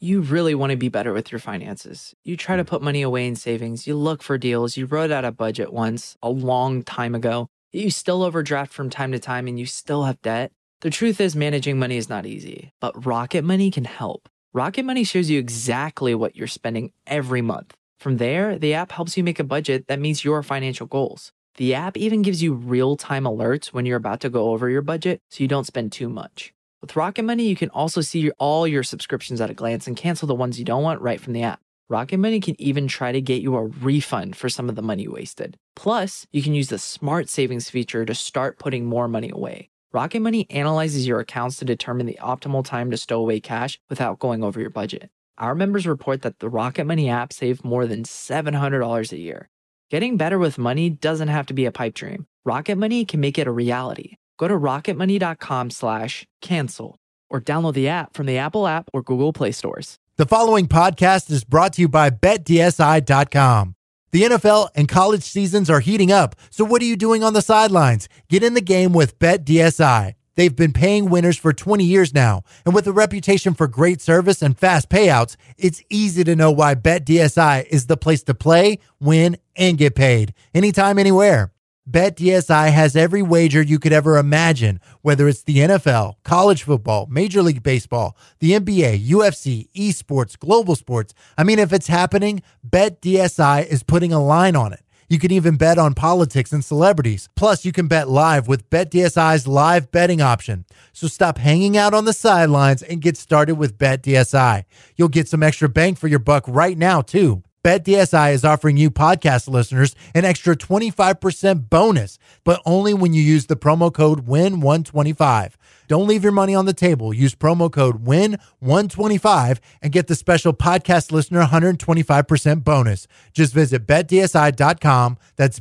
You really want to be better with your finances. You try to put money away in savings. You look for deals. You wrote out a budget once a long time ago. You still overdraft from time to time and you still have debt. The truth is managing money is not easy, but Rocket Money can help. Rocket Money shows you exactly what you're spending every month. From there, the app helps you make a budget that meets your financial goals. The app even gives you real-time alerts when you're about to go over your budget so you don't spend too much. With Rocket Money, you can also see all your subscriptions at a glance and cancel the ones you don't want right from the app. Rocket Money can even try to get you a refund for some of the money you wasted. Plus, you can use the Smart Savings feature to start putting more money away. Rocket Money analyzes your accounts to determine the optimal time to stow away cash without going over your budget. Our members report that the Rocket Money app saved more than $700 a year. Getting better with money doesn't have to be a pipe dream. Rocket Money can make it a reality. Go to rocketmoney.com/cancel or download the app from the Apple app or Google Play stores. The following podcast is brought to you by BetDSI.com. The NFL and college seasons are heating up, so what are you doing on the sidelines? Get in the game with BetDSI. They've been paying winners for 20 years now, and with a reputation for great service and fast payouts, it's easy to know why BetDSI is the place to play, win, and get paid. Anytime, anywhere. BetDSI has every wager you could ever imagine, whether it's the NFL, college football, Major League Baseball, the NBA, UFC, esports, global sports. I mean, if it's happening, BetDSI is putting a line on it. You can even bet on politics and celebrities. Plus, you can bet live with BetDSI's live betting option. So stop hanging out on the sidelines and get started with BetDSI. You'll get some extra bang for your buck right now, too. BetDSI is offering you podcast listeners an extra 25% bonus, but only when you use the promo code WIN125. Don't leave your money on the table. Use promo code WIN125 and get the special podcast listener 125% bonus. Just visit BetDSI.com. That's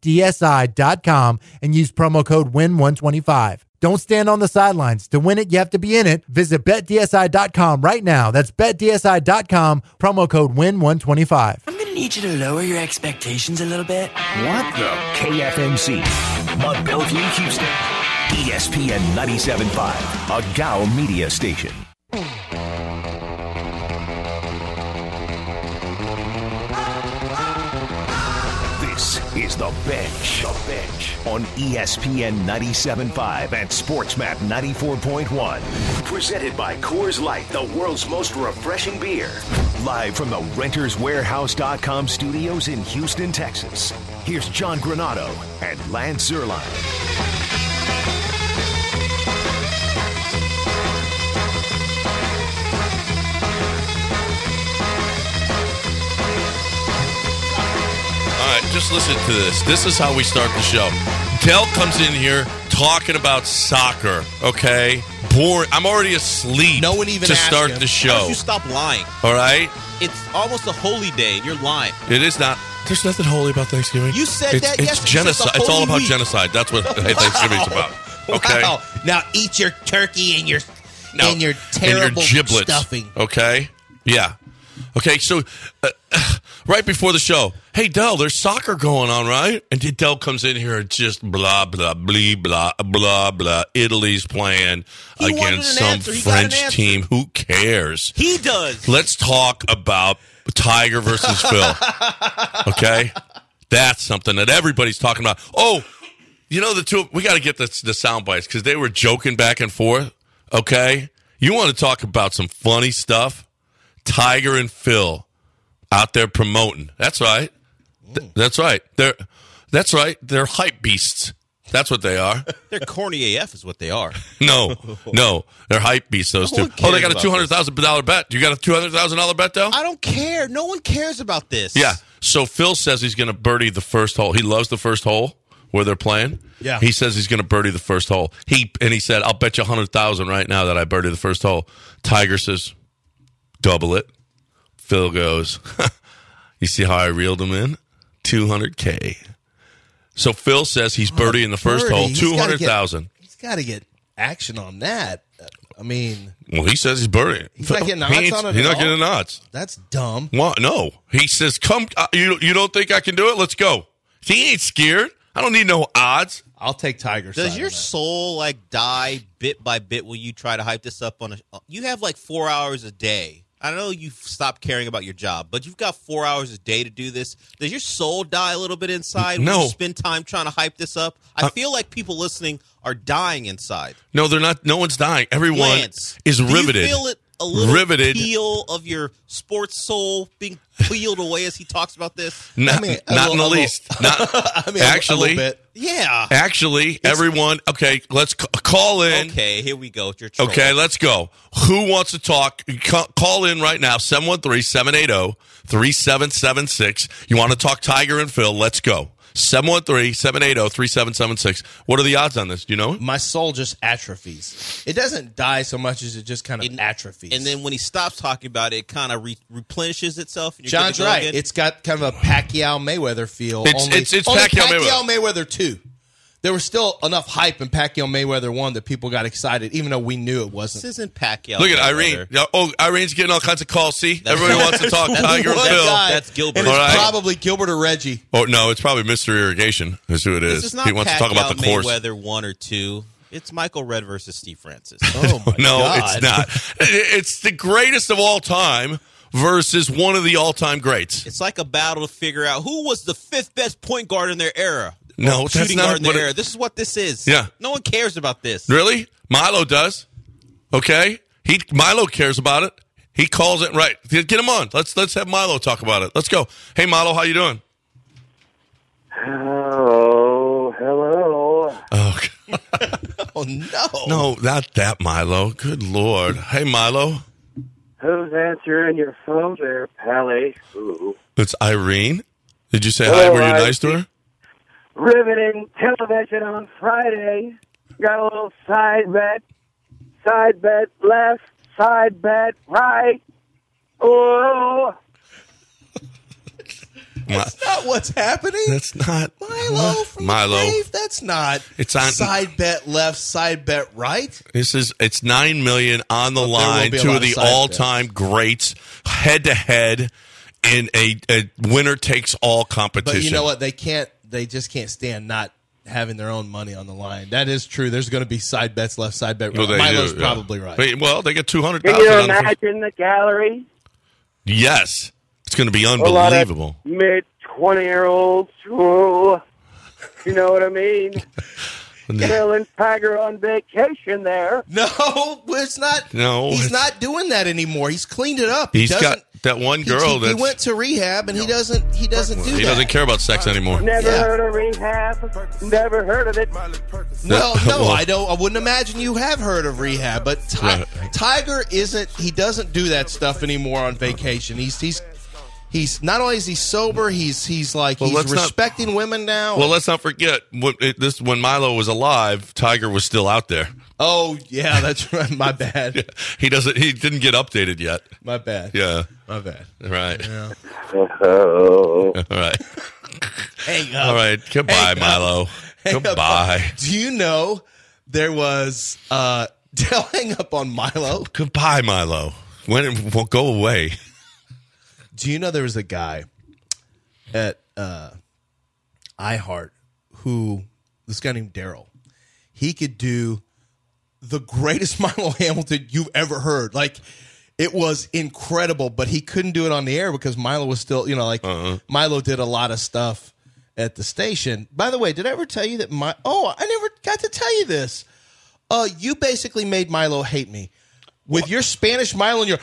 BetDSI.com and use promo code WIN125. Don't stand on the sidelines. To win it, you have to be in it. Visit BetDSI.com right now. That's BetDSI.com, promo code WIN125. I'm going to need you to lower your expectations a little bit. What the? KFMC, Mud Bellevue, Houston. ESPN 97.5, a Gow media station. This is The Bench. On ESPN 97.5 and SportsMap 94.1. Presented by Coors Light, the world's most refreshing beer. Live from the RentersWarehouse.com studios in Houston, Texas. Here's John Granato and Lance Zierlein. Just listen to this. This is how we start the show. Dell comes in here talking about soccer, okay? Boring. I'm already asleep. No one even to asked start him. the show. Why don't you stop lying? All right? It's almost a holy day, and you're lying. It is not. There's nothing holy about Thanksgiving. You said that It's yesterday. genocide. It's all about week. genocide. That's what Thanksgiving's about. Okay? Wow. Now eat your turkey and your terrible giblets, stuffing. Okay? Yeah. Okay, so right before the show, hey, Dell, there's soccer going on, right? And Dell comes in here and just blah, blah, blah, blah, blah, blah. Italy's playing against some French team. Who cares? He does. Let's talk about Tiger versus Phil. Okay? That's something that everybody's talking about. Oh, you know, we got to get the sound bites because they were joking back and forth. Okay? You want to talk about some funny stuff? Tiger and Phil out there promoting. That's right. That's right. That's right. They're hype beasts. That's what they are. They're corny AF is what they are. No. They're hype beasts, those two. Oh, they got a $200,000 bet. You got a $200,000 bet, though? I don't care. No one cares about this. Yeah. So Phil says he's going to birdie the first hole. He loves the first hole where they're playing. Yeah. He says he's going to birdie the first hole. He said, I'll bet you $100,000 right now that I birdie the first hole. Tiger says, double it. Phil goes, you see how I reeled him in? $200K. So Phil says he's birdie in the first hole, $200,000. He's got to get action on that. I mean, well, he says he's birdie. He's not getting odds on it. He's not getting odds. That's dumb. What? No. He says, "Come, you don't think I can do it? Let's go." He ain't scared. I don't need no odds. I'll take Tiger's side. Does your soul die bit by bit when you try to hype this up on a? You have 4 hours a day. I know you've stopped caring about your job, but you've got 4 hours a day to do this. Does your soul die a little bit inside when you spend time trying to hype this up? I feel like people listening are dying inside. No, they're not. No one's dying. Everyone Lance, is riveted. Do you feel it a little riveted. peel of your sports soul being peeled away as he talks about this? Not in the least. Not, actually, a little bit. Yeah. Actually, everyone. Okay, let's call in. Okay, here we go. You're trolling. Okay, let's go. Who wants to talk? Call in right now, 713-780-3776. You want to talk Tiger and Phil? Let's go. 713-780-3776. What are the odds on this? Do you know it? My soul just atrophies. It doesn't die so much as it just kind of atrophies. And then when he stops talking about it, it kind of replenishes itself. And John's right. Again. It's got kind of a Pacquiao-Mayweather feel. It's Pacquiao-Mayweather 2. There was still enough hype in Pacquiao-Mayweather 1 that people got excited, even though we knew it wasn't. This isn't Pacquiao. Look at Irene. Oh, Irene's getting all kinds of calls. See? Everybody wants to talk Tiger and Phil. That's Gilbert. And it's probably Gilbert or Reggie. Oh, no, it's probably Mr. Irrigation. That's who it is. This is not he wants to talk about the course. Mayweather 1 or 2. It's Michael Red versus Steve Francis. Oh, my no, God. it's not. It's the greatest of all time versus one of the all-time greats. It's like a battle to figure out who was the fifth best point guard in their era. No, that's shooting not guard in what their era. This is what this is. Yeah. No one cares about this. Really? Milo does. Okay? Milo cares about it. He calls it right. Get him on. Let's have Milo talk about it. Let's go. Hey, Milo, how you doing? Oh, hello. Oh, Oh, no. no, not that Milo. Good Lord. Hey, Milo. Who's answering your phone there, Pally? Ooh. It's Irene. Did you say hi? Were you nice to her? Riveting television on Friday. Got a little side bet left, side bet right. Oh, That's not what's happening. That's not Milo from Milo. the grave. That's not. It's on side bet left, side bet right. It's $9 million on the Well, there line. will be a Two lot of the of side all-time greats, head to head, in a winner takes all competition. But you know what? They just can't stand not having their own money on the line. That is true. There's going to be side bets left, side bet right. Well, Milo's do, probably right. But, well, they get $200,000. can you imagine the gallery? Yes, it's going to be A lot unbelievable. of mid-20-year-olds. Ooh, you know what I mean? Phil and Tiger on vacation there. No, it's not. No, he's not doing that anymore. He's cleaned it up. He's got that one girl he went to rehab, and he doesn't do that. He doesn't care about sex anymore. Never heard of rehab. Never heard of it. No, Well, I don't. I wouldn't imagine you have heard of rehab, but Tiger isn't. He doesn't do that stuff anymore on vacation. He's not only is he sober, he's respecting women now. Well, let's not forget when Milo was alive, Tiger was still out there. Oh yeah, that's right. My bad. Yeah. He didn't get updated yet. My bad. Yeah. My bad. Right. Yeah. Oh. All right. Hang up. All right. Goodbye, Hang up. Milo. Goodbye. Do you know there was hang up on Milo? Goodbye, Milo. When it won't go away. Do you know there was a guy at iHeart this guy named Daryl, he could do the greatest Milo Hamilton you've ever heard. Like, it was incredible, but he couldn't do it on the air because Milo was still, Milo did a lot of stuff at the station. By the way, did I ever tell you that I never got to tell you this. You basically made Milo hate me. With your Spanish Milo and your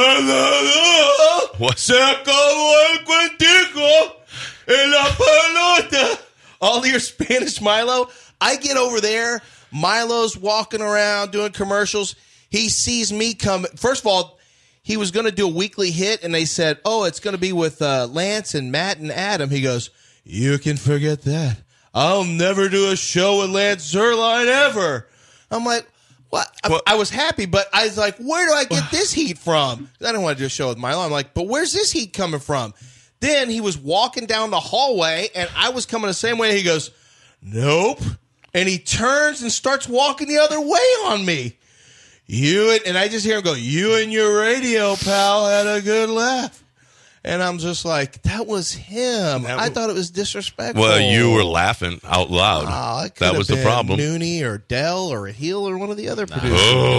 What? Se acabó el cuentico en la pelota. All your Spanish Milo. I get over there. Milo's walking around doing commercials. He sees me come. First of all, he was going to do a weekly hit, and they said, it's going to be with Lance and Matt and Adam. He goes, you can forget that. I'll never do a show with Lance Zierlein ever. I'm like, what? I was happy, but I was like, where do I get this heat from? I didn't want to do a show with Milo. I'm like, but where's this heat coming from? Then he was walking down the hallway, and I was coming the same way. He goes, nope. And he turns and starts walking the other way on me. And I just hear him go, you and your radio pal had a good laugh. And I'm just like, that was him. I thought it was disrespectful. Well, you were laughing out loud. That was the problem. Nooney or Dell or Heel or one of the other producers.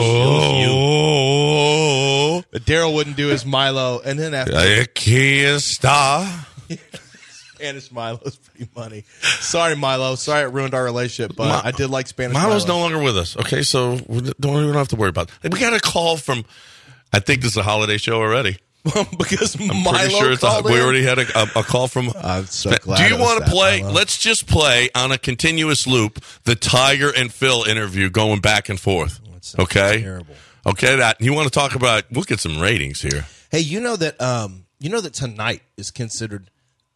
Oh. But Daryl wouldn't do his Milo. And then after Spanish Milo is pretty funny. Sorry, Milo. Sorry it ruined our relationship, but I did like Spanish Milo. Milo's no longer with us. Okay, so we don't have to worry about it. We got a call from, I think this is a holiday show already. Because I'm Milo pretty sure we already had a call from. I'm so glad. Do you want to play? Milo. Let's just play on a continuous loop the Tiger and Phil interview going back and forth. Okay? Terrible. Okay, that you want to talk about? We'll get some ratings here. Hey, you know that tonight is considered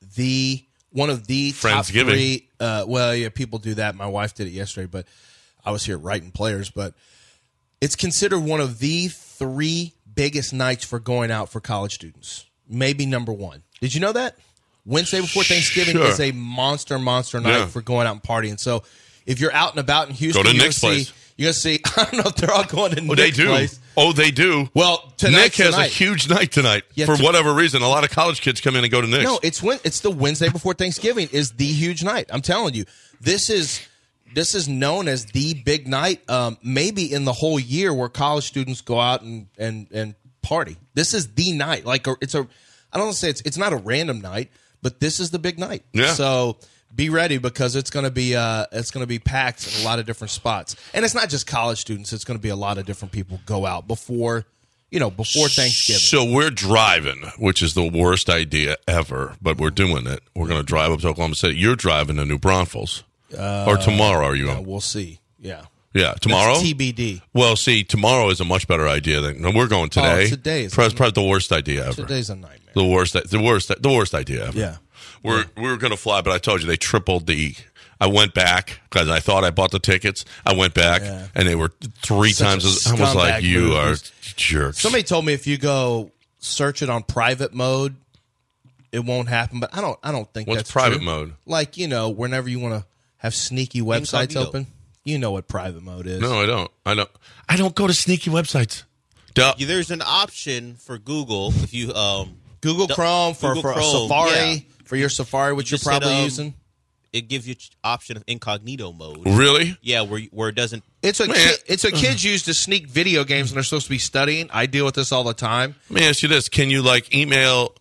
one of the top three. Well, yeah, people do that. My wife did it yesterday, but I was here writing players. But it's considered one of the 3 biggest nights for going out for college students. Maybe number 1. Did you know that? Wednesday before Thanksgiving is a monster night for going out and partying. So if you're out and about in Houston, go to Nick's place. You're going to see, I don't know if they're all going to Nick's place. Oh, they do. Well, Nick has a huge night tonight. Yeah, for whatever reason. A lot of college kids come in and go to Nick's. No, it's the Wednesday before Thanksgiving is the huge night. I'm telling you. This is known as the big night, maybe in the whole year where college students go out and party. This is the night. Like I don't want to say it's not a random night, but this is the big night. Yeah. So be ready because it's going to be packed in a lot of different spots, and it's not just college students. It's going to be a lot of different people go out before Thanksgiving. So we're driving, which is the worst idea ever, but we're doing it. We're going to drive up to Oklahoma City. You're driving to New Braunfels. Or tomorrow, are you? We'll see. Yeah. Yeah, tomorrow? That's TBD. Well, see, tomorrow is a much better idea than we're going today. Today is probably the worst idea ever. Today's a nightmare. The worst idea ever. Yeah. We were going to fly, but I told you they tripled I went back because I thought I bought the tickets. I went back, and they were 3 times as. I was like, "You are jerks." Somebody told me if you go search it on private mode, it won't happen. But I don't think What's that's private true. mode? Like whenever you want to have sneaky websites open, you know what private mode is. No, I don't. I don't go to sneaky websites. There's an option for Google if you Google Chrome for Safari. Yeah. For your Safari, which you're probably using. It gives you option of incognito mode. Really? Yeah, where it doesn't. It's what kids use to sneak video games when they're supposed to be studying. I deal with this all the time. Let me ask you this: can you email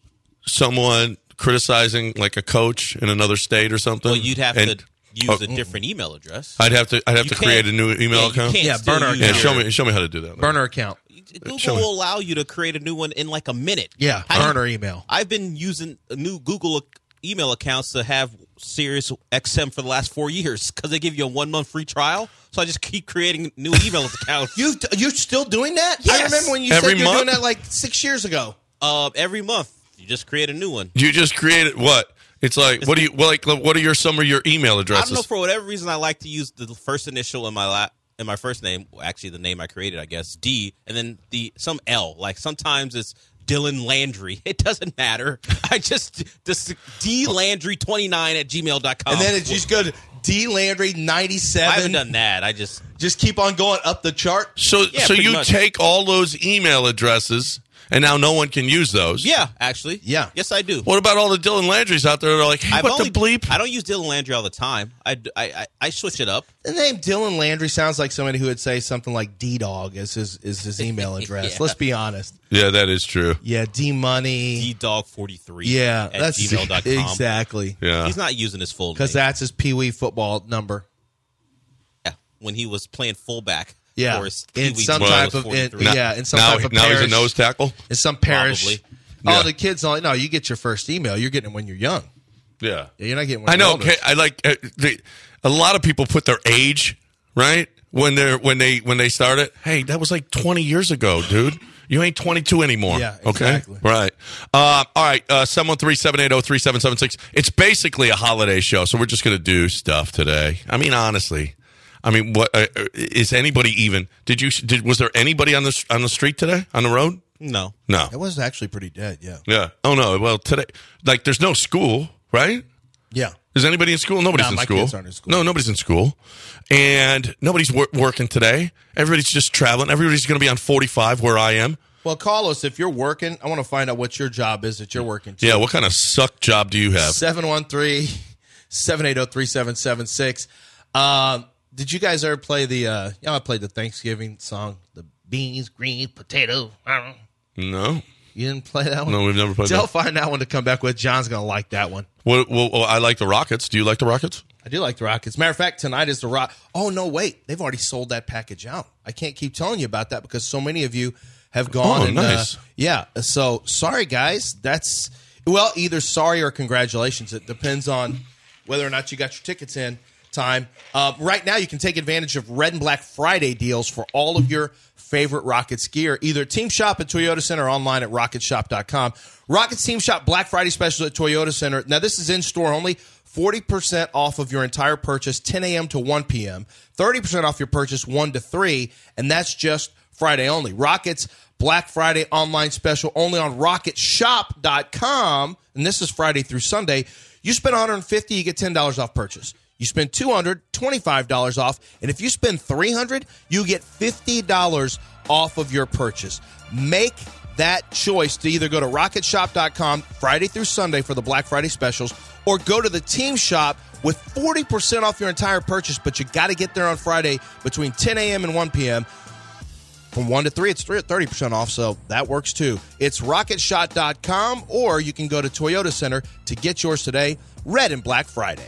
someone criticizing a coach in another state or something? Well, you'd have to use a different email address. I'd have to create a new email account. Burner account. Yeah, show me how to do that. Burner account. Google will allow you to create a new one in a minute. Yeah, burner email. I've been using new Google email accounts to have Sirius XM for the last 4 years because they give you a 1-month free trial. So I just keep creating new email accounts. You're still doing that? Yes. I remember when you said you were doing that 6 years ago. Every month you just create a new one. You just created what? It's what are some of your email addresses? I don't know, for whatever reason I like to use the first initial in my first name, actually the name I created, I guess, D, and then some L. Sometimes it's Dylan Landry. It doesn't matter. I just dlandry29@gmail.com. And then it's just go to dlandry97. I haven't done that. I just keep on going up the chart. So you take all those email addresses and now no one can use those. Yeah, actually. Yeah. Yes, I do. What about all the Dylan Landrys out there that are like, hey, what the bleep? I don't use Dylan Landry all the time. I switch it up. The name Dylan Landry sounds like somebody who would say something like D-Dog is his email address. Yeah. Let's be honest. Yeah, that is true. Yeah, D-Money. DDog43 that's gmail.com. Exactly. Yeah. He's not using his full name. Because that's his Pee Wee football number. Yeah, when he was playing fullback. Yeah, in some type of parish. Now he's a nose tackle? In some parish. Probably. Oh, Yeah. the kids, you get your first email. You're getting it when you're young. Yeah. You're not getting when I you're know. older. I a lot of people put their age, right? When they start it. Hey, that was 20 years ago, dude. You ain't 22 anymore. Yeah, exactly. Okay? Right. All right. 713-780-3776. It's basically a holiday show, so we're just going to do stuff today. I mean, honestly. What is anybody even? Was there anybody on the street today on the road? No. It was actually pretty dead. Yeah. Yeah. Oh no. Well, today, there's no school, right? Yeah. Is anybody in school? Nobody's in my school. kids aren't in school. No, nobody's in school, and nobody's working today. Everybody's just traveling. Everybody's going to be on 45 where I am. Well, call us if you're working. I want to find out what your job is that you're working to. Yeah, what kind of suck job do you have? 713-780-3776. Did you guys ever play I played the Thanksgiving song, the beans, green, potato? No. You didn't play that one? No, we've never played They'll that. find that one to come back with. John's going to like that one. Well, I like the Rockets. Do you like the Rockets? I do like the Rockets. Matter of fact, tonight is the Rock. Oh, no, wait. They've already sold that package out. I can't keep telling you about that because so many of you have gone. Oh, and, nice. Yeah. So, sorry, guys. That's, either sorry or congratulations. It depends on whether or not you got your tickets in time. Right now, you can take advantage of Red and Black Friday deals for all of your favorite Rockets gear, either Team Shop at Toyota Center or online at rocketshop.com. Rockets Team Shop Black Friday special at Toyota Center. Now, this is in-store only. 40% off of your entire purchase, 10 a.m. to 1 p.m., 30% off your purchase, 1 to 3, and that's just Friday only. Rockets Black Friday online special only on rocketshop.com, and this is Friday through Sunday. You spend $150, you get $10 off purchase. You spend $200, $25 off, and if you spend $300, you get $50 off of your purchase. Make that choice to either go to rocketshop.com Friday through Sunday for the Black Friday specials, or go to the Team Shop with 40% off your entire purchase, but you got to get there on Friday between 10 a.m. and 1 p.m. From 1 to 3, it's 30% off, so that works too. It's rocketshop.com, or you can go to Toyota Center to get yours today. Red and Black Friday.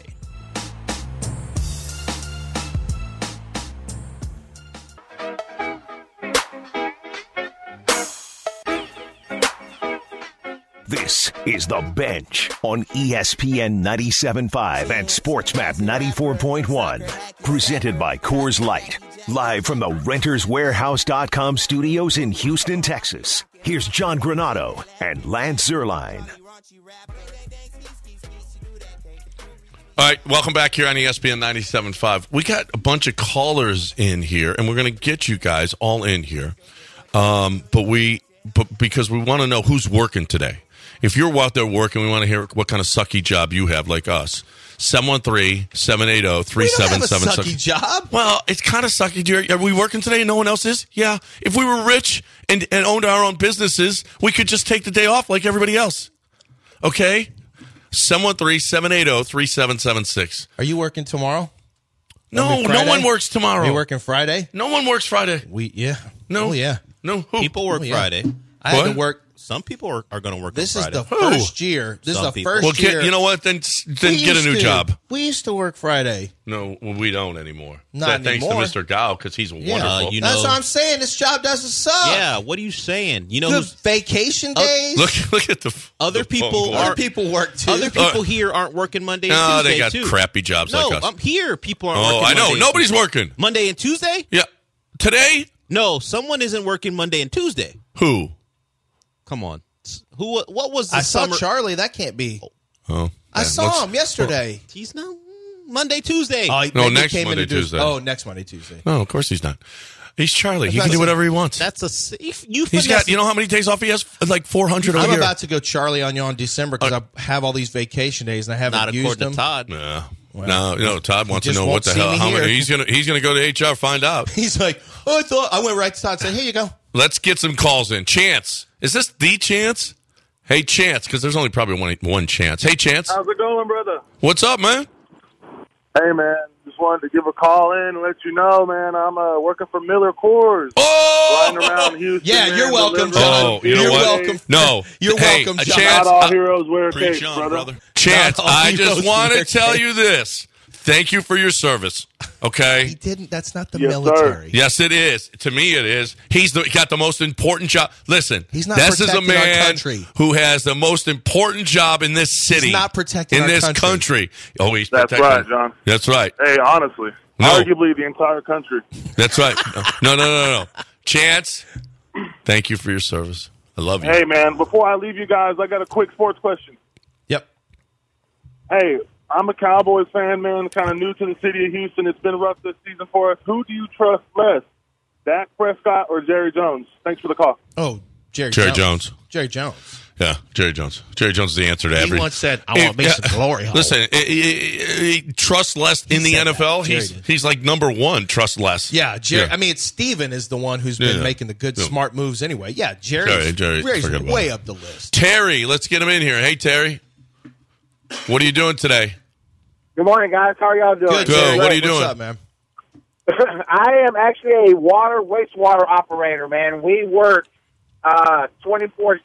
This is The Bench on ESPN 97.5 and SportsMap 94.1. Presented by Coors Light. Live from the RentersWarehouse.com studios in Houston, Texas. Here's John Granado and Lance Zierlein. All right, welcome back here on ESPN 97.5. We got a bunch of callers in here, and we're going to get you guys all in here. But because we want to know who's working today. If you're out there working, we want to hear what kind of sucky job you have, like us. 713-780-3776. We don't have a sucky job. Well, it's kind of sucky. Are we working today and no one else is? Yeah. If we were rich and owned our own businesses, we could just take the day off like everybody else. Okay? 713-780-3776. Are you working tomorrow? No, no one works tomorrow. Are you working Friday? No one works Friday. No. Oh, yeah. No. Who? People work Friday. I had to work. Some people are going to work This on is Friday. the first year. This Some is the people. first year. You know what? Then get a new job. We used to work Friday. No, we don't anymore. Not Thanks anymore. to Mr. Gao, because he's wonderful. you That's know- what I'm saying. This job doesn't suck. Yeah, what are you saying? You know, Good who's, vacation days. Look at the Other the people phone board. are- Other people work too. other people here aren't working Monday and No, Tuesday, they got too. crappy jobs No, like us. here people aren't Oh, working I know. Monday Nobody's working. Monday and Tuesday? Yeah. Today? No, someone isn't working Monday and Tuesday. Who? Come on. What was the I saw summer? Charlie. That can't be. Oh, I man, saw let's- him yesterday. He's not Monday, Tuesday. Oh, No, maybe next came in Monday, to do- Tuesday. Oh, next Monday, Tuesday. No, of course he's not. He's Charlie. He about can do to say- whatever he wants. That's a you. He's got. You know how many days off he has? Like 400 a I'm year. about to go Charlie on you on December because I have all these vacation days and I haven't not used according them. to Todd. No, Todd wants to just know won't what the see hell. me How here. many, he's gonna go to HR, find out. He's like, I went right to Todd and said, here you go. Let's get some calls in. Chance, is this the Chance? Hey, Chance, because there's only probably one Chance. Hey, Chance, How's it going, brother? what's up, man? Hey, man. Just wanted to give a call in and let you know, man, I'm working for Miller Coors. Oh, Riding around Houston. Yeah, man, you're welcome, delivering John. Oh, you know You're what? welcome. No, You're hey, welcome, a John. Chance, Not all heroes wear Preach capes, on, brother. Chance, Not all I just heroes want to wear tell capes. you this. Thank you for your service. Okay. He didn't. That's not the Yes, sir. military. Yes, it is. To me, it is. He's got the most important job. Listen, He's not this is a protecting our man country. who has the most important job in this city. He's not protecting in our this country. Oh, he's That's protecting. right, John. That's right. Hey, honestly, No. arguably the entire country. That's right. No. Chance, thank you for your service. I love you. Hey, man, before I leave you guys, I got a quick sports question. Yep. Hey, I'm a Cowboys fan, man, kind of new to the city of Houston. It's been rough this season for us. Who do you trust less, Dak Prescott or Jerry Jones? Thanks for the call. Oh, Jerry Jerry Jones. Jerry Jones. Yeah, Jerry Jones. Jerry Jones is the answer to everything. He once said, "I want me some glory hole." Listen, he trusts less in the NFL. He's like number one, trust less. Yeah, Jerry. I mean, Steven is the one who's been making the good, smart moves anyway. Yeah, Jerry's way up the list. Terry, let's get him in here. Hey, Terry. What are you doing today? Good morning, guys. How are y'all doing? Good. What are you doing? What's up, man? I am actually a wastewater operator, man. We work 24/7,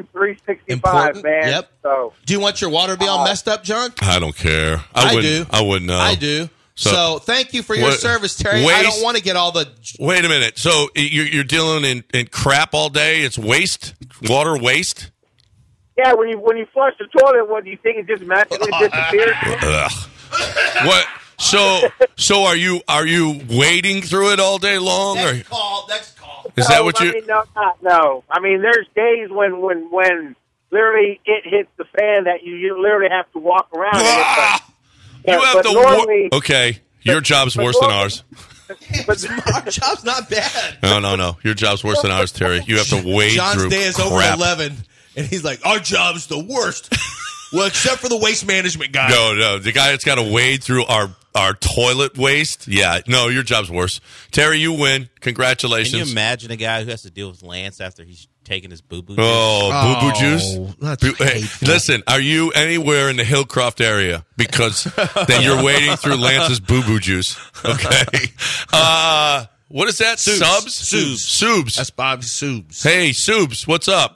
365, man. Yep. So, do you want your water to be all messed up, John? I don't care. I wouldn't know. I do. So thank you for your service, Terry. I don't want to get all the... Wait a minute. So you're dealing in crap all day? It's waste? Water waste? yeah, when you flush the toilet, what do you think it just magically disappears? What? So are you wading through it all day long? Next call. Is that what you? No. I mean, there's days when literally it hits the fan that you literally have to walk around. You have to. Okay, your job's worse than ours. But our job's not bad. No. Your job's worse than ours, Terry. You have to wade John's through day is crap. over 11, and he's like, "Our job is the worst." Well, except for the waste management guy. No, the guy that's got to wade through our toilet waste. Yeah, no, your job's worse. Terry, you win. Congratulations. Can you imagine a guy who has to deal with Lance after he's taking his boo-boo? Boo-boo juice? Hey, listen, are you anywhere in the Hillcroft area? Because then you're wading through Lance's boo-boo juice. Okay. What is that? Subs? That's Bob Subs. Hey, Subs, what's up?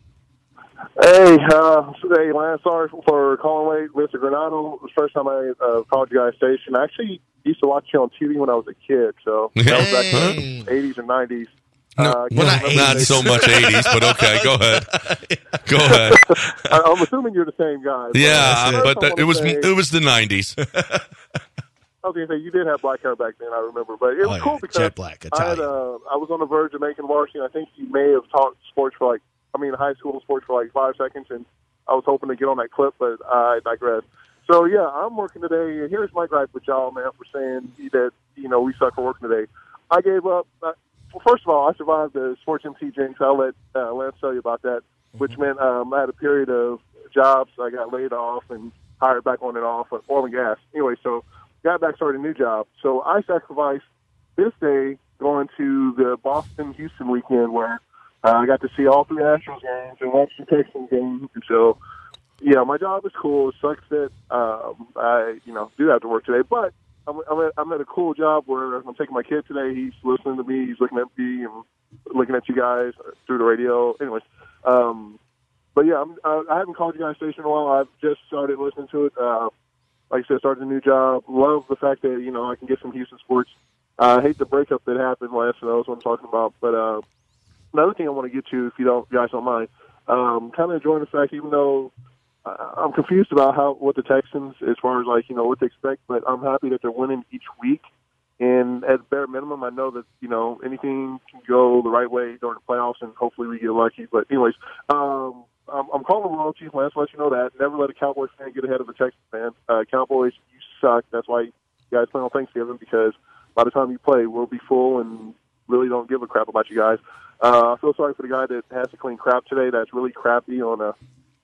Hey, Lance, sorry for calling late. Mr. Granado, the first time I called you guys' station. I actually used to watch you on TV when I was a kid, so that was back in the 80s and 90s. Not so much 80s, but okay, go ahead. Go ahead. I'm assuming you're the same guy. But it was the 90s. I was going to say, you did have black hair back then, I remember. But it was cool because jet black, Italian. I was on the verge of making varsity, and I think you may have taught sports for high school sports for 5 seconds, and I was hoping to get on that clip, but I digress. So, yeah, I'm working today, and here's my gripe with y'all, man, for saying that, we suck for working today. I gave up. Well, first of all, I survived the sports MC jinx. I'll let Lance tell you about that, which meant I had a period of jobs. I got laid off and hired back on and off, oil and gas. Anyway, so got back, started a new job. So I sacrificed this day going to the Boston-Houston weekend where I got to see all 3 Astros games and watch the Texans game. And so, yeah, my job is cool. It sucks that I, do have to work today. But I'm at a cool job where I'm taking my kid today. He's listening to me. He's looking at me and looking at you guys through the radio. Anyways, but yeah, I haven't called you guys' station in a while. I've just started listening to it. Like I said, started a new job. Love the fact that, I can get some Houston sports. I hate the breakup that happened last night. That's what I'm talking about. But another thing I want to get to, if you guys don't mind, kind of enjoying the fact, even though I'm confused about what the Texans, as far as what to expect, but I'm happy that they're winning each week. And at bare minimum, I know that anything can go the right way during the playoffs, and hopefully we get lucky. But anyways, I'm calling royalty. Lance, let you know that. Never let a Cowboys fan get ahead of a Texans fan. Cowboys, you suck. That's why you guys play on Thanksgiving, because by the time you play, we'll be full and really don't give a crap about you guys. I feel sorry for the guy that has to clean crap today. That's really crappy on a,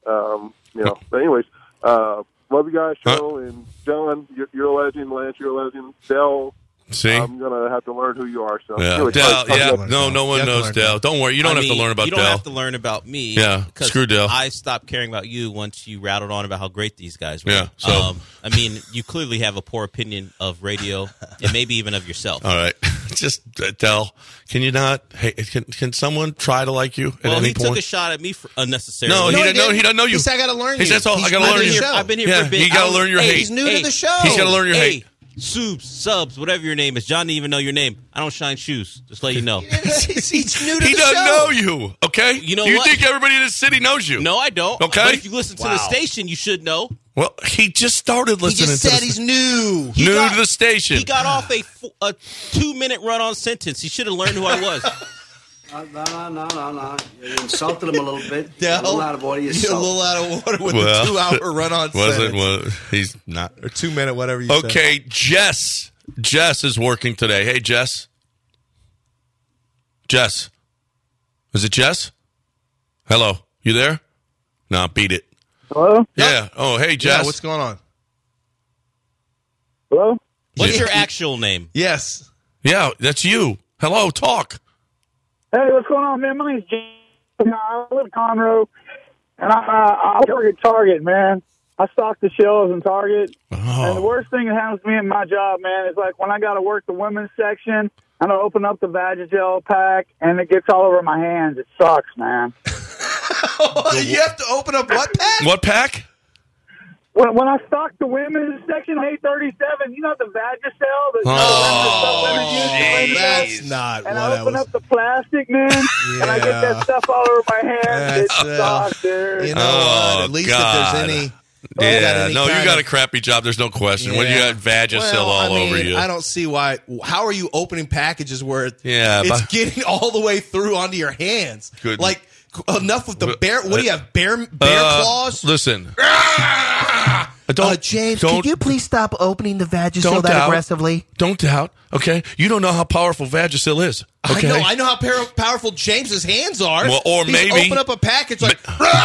But anyways, love you guys, show. And John, you're a legend. Lance, you're a legend. Dell, see, I'm gonna have to learn who you are. So yeah, anyway, Dell. No one knows Dell. Don't worry, you don't have to learn about Dell. You don't have to learn about me. Yeah, screw Dell. I stopped caring about you once you rattled on about how great these guys were. Yeah. So you clearly have a poor opinion of radio and maybe even of yourself. All right, just Dell. Can you not? Hey, can someone try to like you at any point? Well, he took a shot at me unnecessarily. No, he doesn't know you. He said, I got to learn you. That's all. I got to learn you. I've been here for a bit. You got to learn your hate. He's new to the show. He's got to learn your hate. Subs, whatever your name is. John didn't even know your name. I don't shine shoes. Just let you know. He's new to the show. He doesn't know you, okay? You know you what? think everybody in this city knows you. No, I don't. Okay? But if you listen to the station, you should know. Well, he just started listening He just said he's new. To the station. He got off a 2-minute run-on sentence. He should have learned who I was. No. You insulted him a little bit. Dell, a little out of order. You're a little out of order with the 2-hour run-on sentence. He's not. Or 2-minute, whatever you said. Okay, Jess. Jess is working today. Hey, Jess. Jess. Is it Jess? Hello. You there? No, beat it. Hello? Yeah. Oh, hey, Jess. Yeah, what's going on? Hello? What's your actual name? Yes. Yeah, that's you. Hello, talk. Hey, what's going on, man? My name's James. I live in Conroe, and I work at Target, man. I stock the shelves in Target. And the worst thing that happens to me in my job, man, is like when I got to work the women's section, and I open up the Vagisil pack, and it gets all over my hands. It sucks, man. You have to open up what pack? What pack? When I stock the women's section, 837, you know the Vagisil? That's not and what I open was. up the plastic, man, and I get that stuff all over my hands. It sucks, dude. You know what? At least if there's any... Yeah, you got a crappy job. There's no question. When you got Vagisil all over you. I don't see why. How are you opening packages where it's getting all the way through onto your hands? Good. Like, enough with the bear. What do you have? Bear claws? Listen. James, can you please stop opening the Vagisil that aggressively? Don't doubt. Okay, you don't know how powerful Vagisil is. Okay, I know how powerful James's hands are. Well, or He's maybe open up a package like.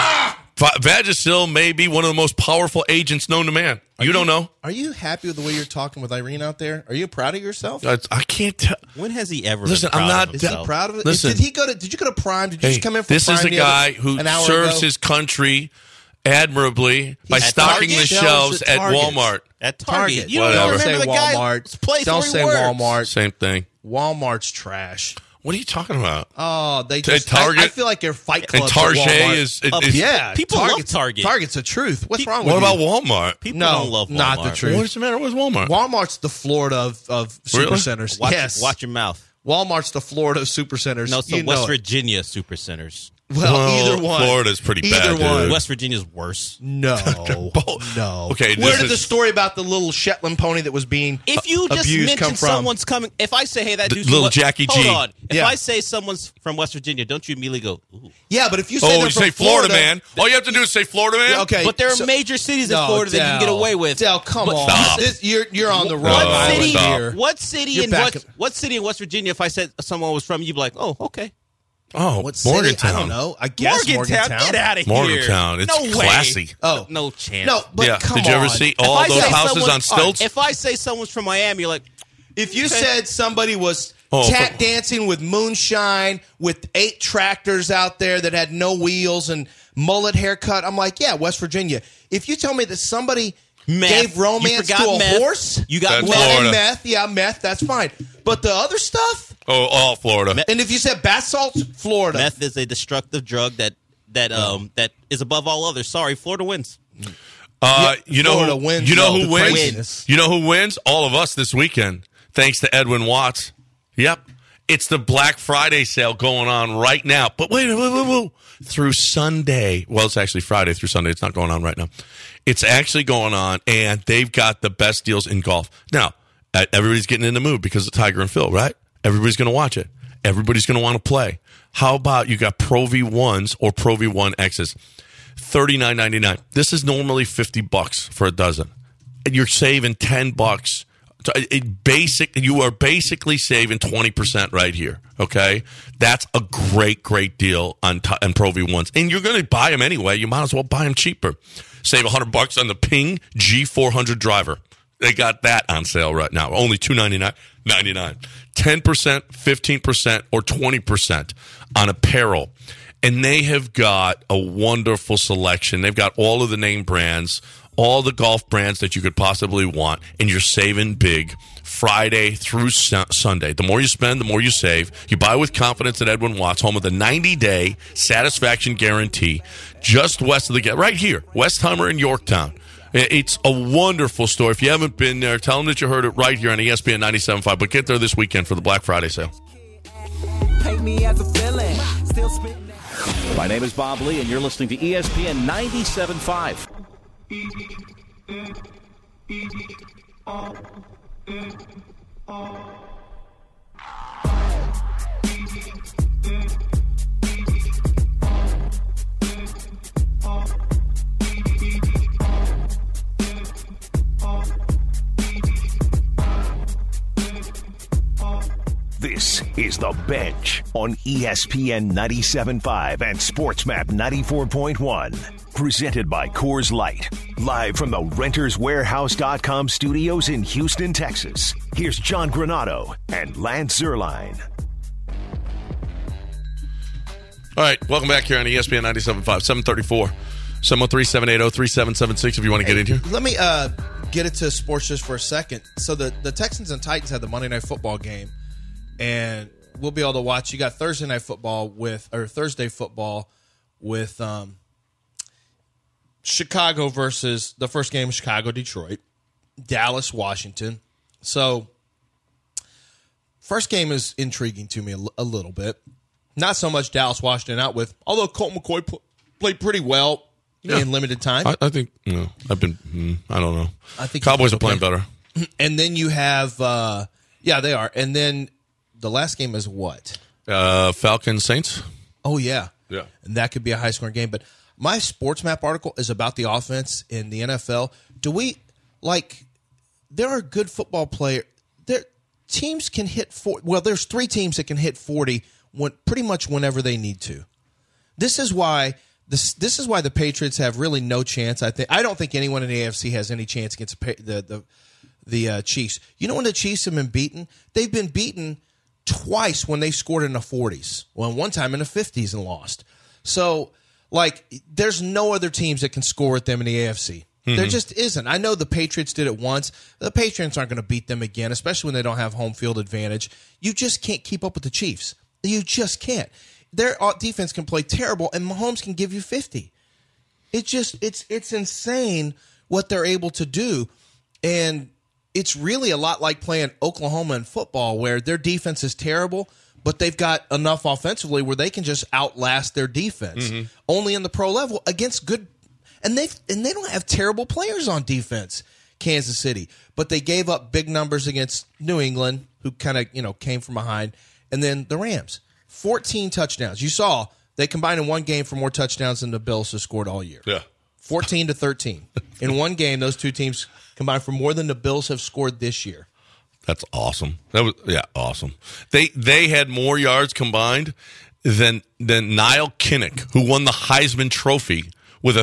Vagisil may be one of the most powerful agents known to man. You don't know. Are you happy with the way you're talking with Irene out there? Are you proud of yourself? I can't tell. When has he ever Listen, been proud I'm not of himself? Is he proud of it? Listen. Did you go to Prime? Did you just come in from This Prime is a guy who an hour serves ago? his country admirably by At stocking Target? the shelves at Target. Walmart. At Target. You Whatever. don't Don't say remember the guy's Walmart. place Don't where he say works. Walmart. Same thing. Walmart's trash. What are you talking about? Oh, they just. Target? I feel like they're fight And clubs. Target at Walmart. is Yeah, People love Target's- Target. Target's the truth. What's wrong with What you? about Walmart? People No, don't love Walmart. not the truth. What's the matter with Walmart? Walmart's the Florida of Really? supercenters. Watch, watch your mouth. Walmart's the Florida of supercenters. No, so You know West it. Virginia supercenters. Well, either one. Florida's pretty bad, Either one. dude. West Virginia's worse. No, no. Okay, Where this did the is- story about the little Shetland pony that was being If you just abused mention come from? someone's coming, if I say, hey, that The dude's little from Jackie G. Hold on. If Yeah. I say someone's from West Virginia, don't you immediately go, ooh. Yeah, but if you say Oh, they're you from say Florida man. All you have to do is say Florida man. Yeah, okay, But there are so- major cities in No, Florida that you can get Dell. away with. Dell, come But- on. Stop. You're on the wrong What island city? stop. here. What city You're in back what city in West Virginia? If I said someone was from, you'd be like, oh, okay. Oh, What city? Morgantown. I don't know. I guess Morgantown. Get out of here. Morgantown. It's no way. classy. Oh. No chance. No, but Yeah. come Did you ever on. see If all I those say houses someone- on stilts? If I say someone's from Miami, you're like, If you Okay. said somebody was Oh, tap dancing with moonshine with 8 tractors out there that had no wheels and mullet haircut, I'm like, yeah, West Virginia. If you tell me that somebody Meth. gave You romance forgot to a meth. horse, You got That's meth. Florida. and meth, yeah, meth, that's fine. But the other stuff, Oh, all Florida. and if you said bath salts, Florida. Meth is a destructive drug that is above all others. Sorry, Florida wins. You know Florida who wins. You know No, who the wins? craziness. You know who wins? All of us this weekend. Thanks to Edwin Watts. Yep. It's the Black Friday sale going on right now. But wait. Through Sunday. Well, it's actually Friday through Sunday. It's not going on right now. It's actually going on, and they've got the best deals in golf. Now, everybody's getting in the mood because of Tiger and Phil, right? Everybody's going to watch it. Everybody's going to want to play. How about you got Pro V1s or Pro V1Xs? $39.99. This is normally $50 for a dozen. And you're saving $10. You are basically saving 20% right here. Okay, that's a great deal on Pro V1s, and you're going to buy them anyway. You might as well buy them cheaper. Save $100 on the Ping G400 driver. They got that on sale right now. Only $299.99. 10%, 15%, or 20% on apparel. And they have got a wonderful selection. They've got all of the name brands, all the golf brands that you could possibly want, and you're saving big Friday through Sunday. The more you spend, the more you save. You buy with confidence at Edwin Watts, home of the 90-day satisfaction guarantee, just west of the gate, right here, Westheimer in Yorktown. It's a wonderful store. If you haven't been there, tell them that you heard it right here on ESPN 97.5. But get there this weekend for the Black Friday sale. My name is Bob Lee, and you're listening to ESPN 97.5. This is The Bench on ESPN 97.5 and SportsMap 94.1. Presented by Coors Light. Live from the RentersWarehouse.com studios in Houston, Texas. Here's John Granado and Lance Zierlein. All right, welcome back here on ESPN 97.5, 734. 713-780-3776 if you want to get in here. Let me get it to sports just for a second. So the Texans and Titans had the Monday Night Football game, and we'll be able to watch. You got Thursday football with Chicago versus the first game of Chicago, Detroit, Dallas, Washington. So first game is intriguing to me a little bit. Not so much Dallas, Washington out with, although Colt McCoy played pretty well in limited time. I think, I don't know. I think Cowboys are playing better. And then you have, they are. And then the last game is what? Falcons Saints. Oh, yeah. Yeah. And that could be a high-scoring game. But my Sports Map article is about the offense in the NFL. There are good football players. Teams can hit 40. Well, there's 3 teams that can hit 40 pretty much whenever they need to. This is why the Patriots have really no chance. I don't think anyone in the AFC has any chance against the Chiefs. You know when the Chiefs have been beaten? They've been beaten twice when they scored in the 40s. Well, one time in the 50s and lost. So, there's no other teams that can score at them in the AFC. Mm-hmm. There just isn't. I know the Patriots did it once. The Patriots aren't going to beat them again, especially when they don't have home field advantage. You just can't keep up with the Chiefs. You just can't. Their defense can play terrible, and Mahomes can give you 50. It's insane what they're able to do, and it's really a lot like playing Oklahoma in football, where their defense is terrible, but they've got enough offensively where they can just outlast their defense. Mm-hmm. Only in the pro level against good, and they don't have terrible players on defense. Kansas City, but they gave up big numbers against New England, who kind of came from behind. And then the Rams, 14 touchdowns. You saw they combined in one game for more touchdowns than the Bills have scored all year. Yeah. 14-13. In one game, those two teams combined for more than the Bills have scored this year. That's awesome. Awesome. They had more yards combined than Niall Kinnick, who won the Heisman Trophy with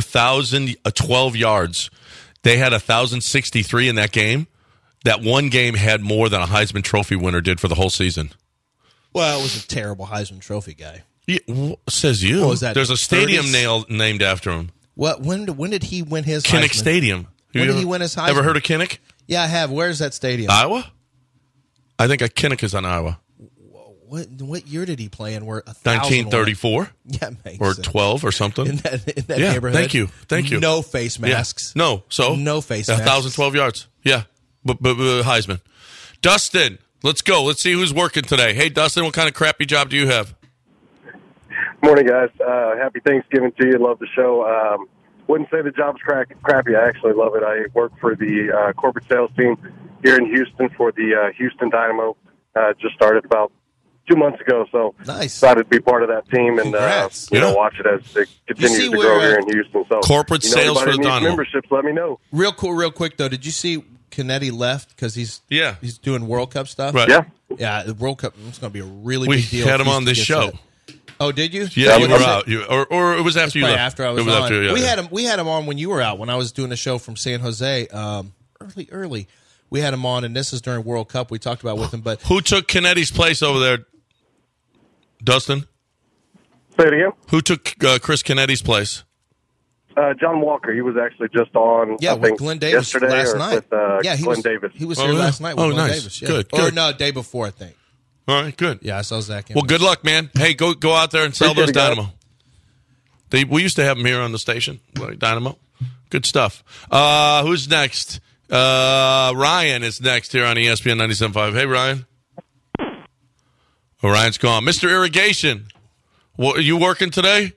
1,012 yards. They had 1,063 in that game. That one game had more than a Heisman Trophy winner did for the whole season. Well, it was a terrible Heisman Trophy guy. Yeah, says you. What was that? There's a stadium named after him. What? When did he win his Kinnick Heisman? Stadium. When did he win his Heisman? Ever heard of Kinnick? Yeah, I have. Where's that stadium? Iowa? I think Kinnick is on Iowa. What year did he play in? 1934? Yeah, or 12 or something. In that neighborhood. Thank you. No face masks. Yeah. No face masks. 1,012 yards. Yeah, but Heisman. Dustin, let's go. Let's see who's working today. Hey, Dustin, what kind of crappy job do you have? Morning, guys. Happy Thanksgiving to you. Love the show. Wouldn't say the job's crappy. I actually love it. I work for the corporate sales team here in Houston for the Houston Dynamo. Just started about 2 months ago, so nice. Excited to be part of that team and watch it as it continues to grow here in Houston. So corporate sales for the Dynamo. Memberships, let me know. Real quick though. Did you see Canetti left because he's doing World Cup stuff? Right. Yeah. The World Cup is going to be a really big deal. We had him on this show. Oh, did you? Yeah, you were out. Or it was after you left. After I was on. We had him on when you were out. When I was doing a show from San Jose, early. We had him on, and this is during World Cup. We talked about with him, but who took Canetti's place over there? Dustin? Say it again? Who took Chris Canetti's place? John Walker. He was actually just on, with Glenn Davis last night. Glenn Davis. He was here last night with Glenn nice. Davis. Yeah. Good. Or no, day before, I think. All right, good. Yeah, I saw Zach. Well, good luck, man. Hey, go out there and sell those Dynamo. We used to have them here on the station, Dynamo. Good stuff. Who's next? Ryan is next here on ESPN 97.5. Hey, Ryan. Ryan's gone. Mr. Irrigation, are you working today?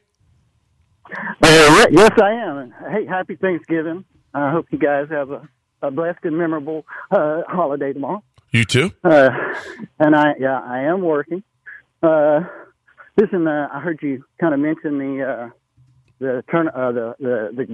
Yes, I am. Hey, happy Thanksgiving. I hope you guys have a blessed and memorable holiday tomorrow. You too? And I am working. Listen, I heard you kind of mention the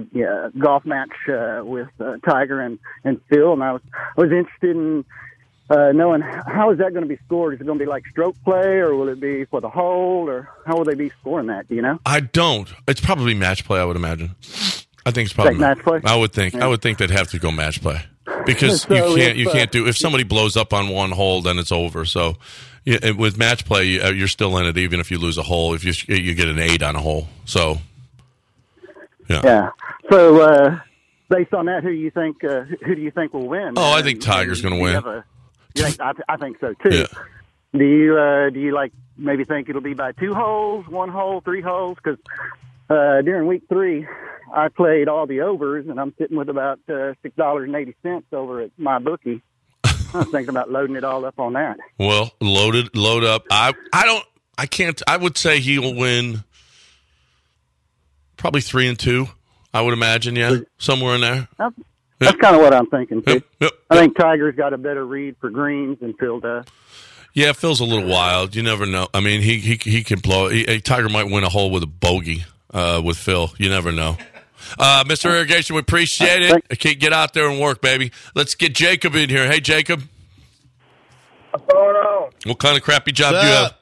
golf match with Tiger and Phil, and I was interested in knowing how is that going to be scored? Is it going to be like stroke play, or will it be for the hole, or how will they be scoring that? Do you know? I don't. It's probably match play, I would imagine. I think it's probably match play. I would think. Yeah. I would think they'd have to go match play because So you can't do if somebody blows up on one hole, then it's over. So with match play, you're still in it even if you lose a hole. If you get an 8 on a hole, so yeah. So based on that, who do you think will win? Oh, I think Tiger's going to win. I think so too. Yeah. Do you like maybe think it'll be by 2 holes, 1 hole, 3 holes? Because during week 3, I played all the overs, and I'm sitting with about $6.80 over at my bookie. I was thinking about loading it all up on that. Well, load up. I can't. I would say he will win probably 3-2. I would imagine, somewhere in there. That's kind of what I'm thinking too. Yep. I think Tiger's got a better read for greens than Phil does. Yeah, Phil's a little wild. You never know. I mean, he can blow. Tiger might win a hole with a bogey with Phil. You never know. Mr. Irrigation, we appreciate it. Okay, get out there and work, baby. Let's get Jacob in here. Hey, Jacob. What's going on? What kind of crappy job do you have?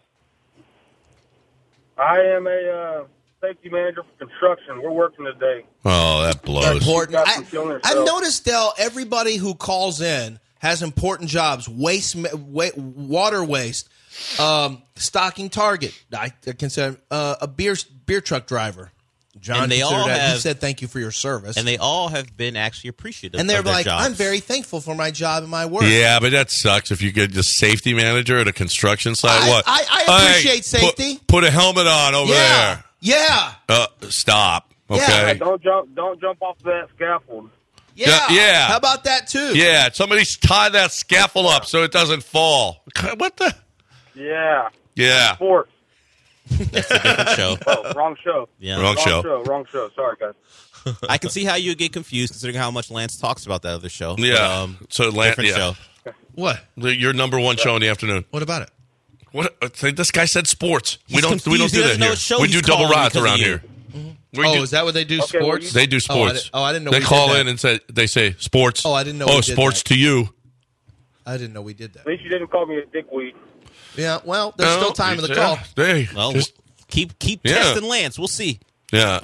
I am a safety manager for construction. We're working today. Oh, that blows. Important. I noticed, Del, everybody who calls in has important jobs. Water waste, stocking Target. I consider a beer truck driver. John, and they all have, he said thank you for your service. And they all have been actually appreciative and they're of their like, jobs. I'm very thankful for my job and my work. Yeah, but that sucks if you get the safety manager at a construction site. I appreciate safety. Put a helmet on over there. Yeah. Stop. Okay. Yeah, don't jump off that scaffold. Yeah. How about that too? Yeah. Somebody's tied that scaffold up so it doesn't fall. What the? Yeah. Yeah. Sports. That's a different show. Oh, wrong show. Yeah. Wrong show. Wrong show. Sorry, guys. I can see how you get confused considering how much Lance talks about that other show. Yeah. But, so Lance, different show. What? Your number one show in the afternoon. What about it? What? This guy said sports. We don't do He that here. We do double rods around here. Is that what they do? Sports? They do sports. I didn't know. They call in and they say sports. Oh, I didn't know. Oh, sports to you. I didn't know we did that. At least you didn't call me a dickweed. Yeah. Well, there's still time in the call. Well, keep testing Lance. We'll see. Yeah.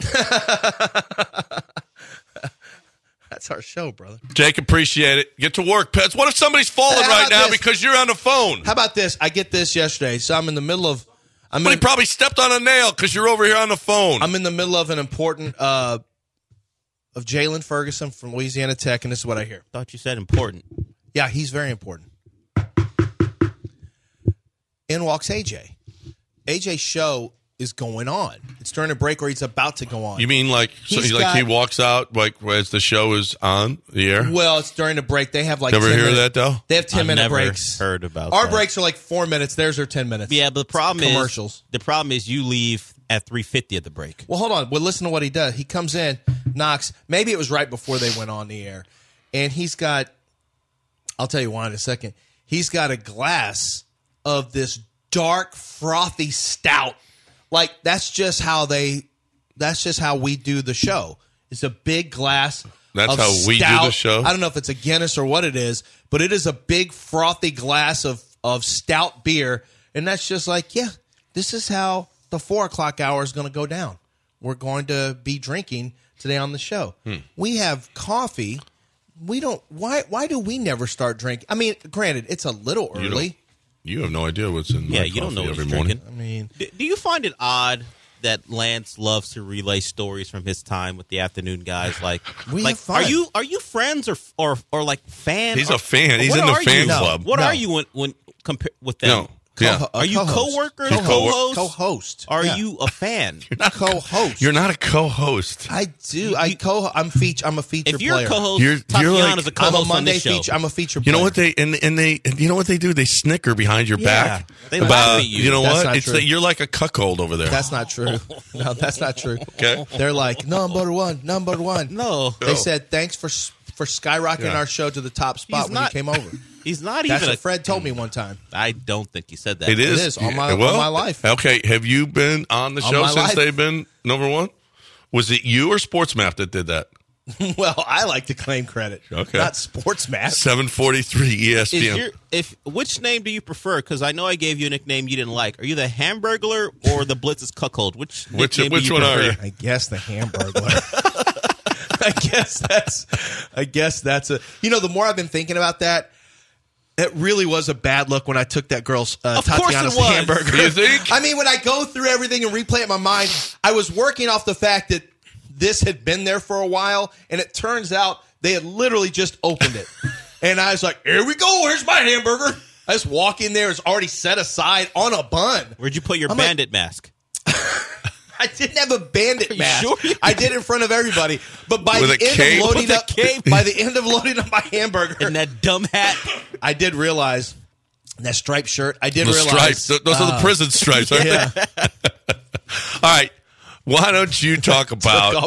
That's our show, brother. Jake, appreciate it. Get to work, Pets. What if somebody's falling right now because you're on the phone? How about this? I get this yesterday. So I'm in the middle of... Somebody probably stepped on a nail because you're over here on the phone. I'm in the middle of an important... of Jalen Ferguson from Louisiana Tech, and this is what I hear. Thought you said important. Yeah, he's very important. In walks AJ. AJ's show is going on. It's during a break or he's about to go on. You mean he walks out like as the show is on the air? Well, it's during a break. They have like never 10 hear minutes. that though? They have 10-minute never breaks. Heard about Our that. breaks are like 4 minutes. Theirs are 10 minutes. Yeah, but the problem is commercials. The problem is you leave at 3:50 at the break. Well, hold on. Well, listen to what he does. He comes in, knocks. Maybe it was right before they went on the air, and he's got. I'll tell you why in a second. He's got a glass of this dark, frothy stout. Like that's just how we do the show. It's a big glass. That's of how we stout. do the show. I don't know if it's a Guinness or what it is, but it is a big frothy glass of stout beer, and that's just like, yeah, this is how the 4 o'clock hour is going to go down. We're going to be drinking today on the show. We have coffee. We don't. Why do we never start drinking? I mean, granted, it's a little early. You have no idea what's in my you don't know coffee what every he's morning. drinking. I mean, do you find it odd that Lance loves to relay stories from his time with the afternoon guys? Like, have fun. Are you friends or like fans? He's a fan. He's in the fan club. What are you when compared with them? No. Yeah. Are you co-workers, co-hosts? Co-host. Are you a fan? You're not co-host. You're not a co-host. I do. I'm a feature if you're player. a co-host, Tatiana's a co-host I'm a Monday on this show. feature. I'm a feature player. You know what they you know what they do? They snicker behind your back. They laugh at you. You know That's what? not It's true. that you're like a cuckold over there. That's not true. No, that's not true. Okay. They're like number one. No. They said thanks for skyrocketing our show to the top spot when you came over. He's not That's even. what Fred told me one time. I don't think he said that. It is. It is all my life. Okay, have you been on the All show my since life. they've been number one? Was it you or SportsMap that did that? Well, I like to claim credit. Okay. Not sports match. 743 ESPN. Which name do you prefer? Because I know I gave you a nickname you didn't like. Are you the Hamburglar or the Blitz's cuckold? Which one are you? I guess the Hamburglar. I guess that's a. The more I've been thinking about that, it really was a bad look when I took that girl's Tatiana's hamburger. You think? I mean, when I go through everything and replay it in my mind, I was working off the fact that this had been there for a while, and it turns out they had literally just opened it. And I was like, here we go. Here's my hamburger. I just walk in there. It's already set aside on a bun. Where'd you put your bandit mask? I didn't have a bandit mask. Sure? I did it in front of everybody. But by the end of loading up my hamburger and that dumb hat, I did realize that striped shirt. I did realize stripes. Those are the prison stripes, aren't they? All right. Why don't you talk about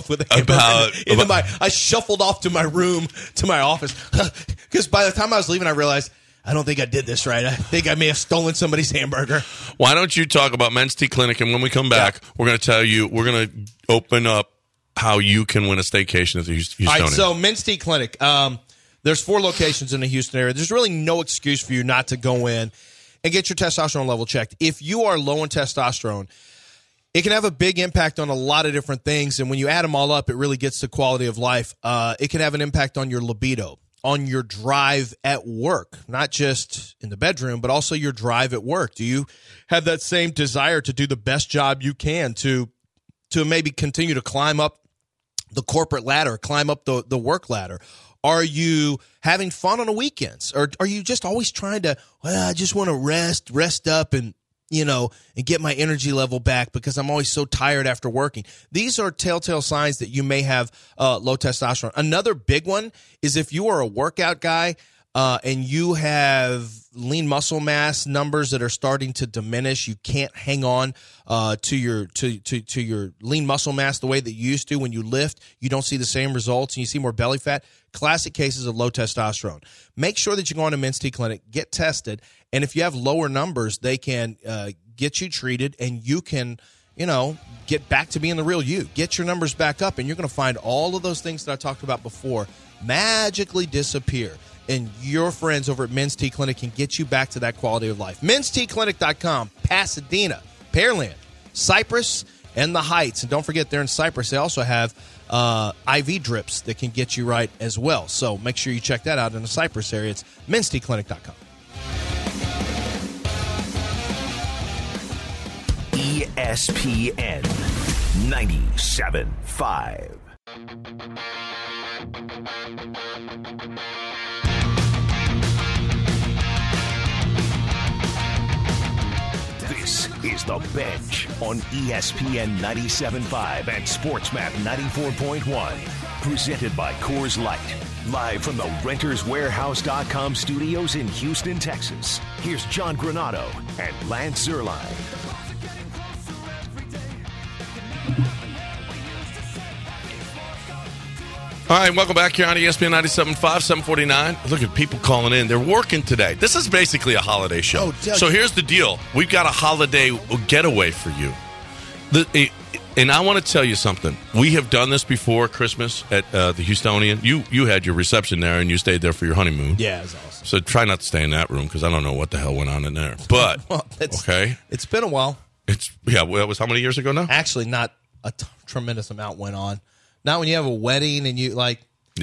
I shuffled off to my room, to my office, because by the time I was leaving, I realized I don't think I did this right. I think I may have stolen somebody's hamburger. Why don't you talk about Men's Tea Clinic, and when we come back, we're going to tell you, we're going to open up how you can win a staycation at the Houstonian. All right, so Men's Tea Clinic, there's 4 locations in the Houston area. There's really no excuse for you not to go in and get your testosterone level checked. If you are low in testosterone, it can have a big impact on a lot of different things, and when you add them all up, it really gets to quality of life. It can have an impact on your libido, on your drive at work, not just in the bedroom, but also your drive at work. Do you have that same desire to do the best job you can, to maybe continue to climb up the corporate ladder, climb up the work ladder? Are you having fun on the weekends? Or are you just always trying to, I just want to rest up and get my energy level back because I'm always so tired after working? These are telltale signs that you may have low testosterone. Another big one is if you are a workout guy and you have lean muscle mass numbers that are starting to diminish, you can't hang on to your lean muscle mass the way that you used to. When you lift, you don't see the same results and you see more belly fat. Classic cases of low testosterone. Make sure that you go on to Men's Tea Clinic, get tested, and if you have lower numbers, they can get you treated, and you can, get back to being the real you. Get your numbers back up, and you're going to find all of those things that I talked about before magically disappear. And your friends over at Men's Tea Clinic can get you back to that quality of life. Men'sTeaClinic.com, Pasadena, Pearland, Cypress, and the Heights. And don't forget, they're in Cypress. They also have IV drips that can get you right as well. So make sure you check that out in the Cypress area. It's Men'sTeaClinic.com. ESPN 97.5. This is The Bench on ESPN 97.5 and SportsMap 94.1. Presented by Coors Light. Live from the RentersWarehouse.com studios in Houston, Texas. Here's John Granado and Lance Zierlein. All right, welcome back here on ESPN 97.5, 749. Look at people calling in. They're working today. This is basically a holiday show. So here's the deal. We've got a holiday getaway for you. And I want to tell you something. We have done this before Christmas at the Houstonian. You had your reception there, and you stayed there for your honeymoon. Yeah, it was awesome. So try not to stay in that room because I don't know what the hell went on in there. But, okay. It's been a while. That was how many years ago now? Actually, not a tremendous amount went on. Not when you have a wedding and you you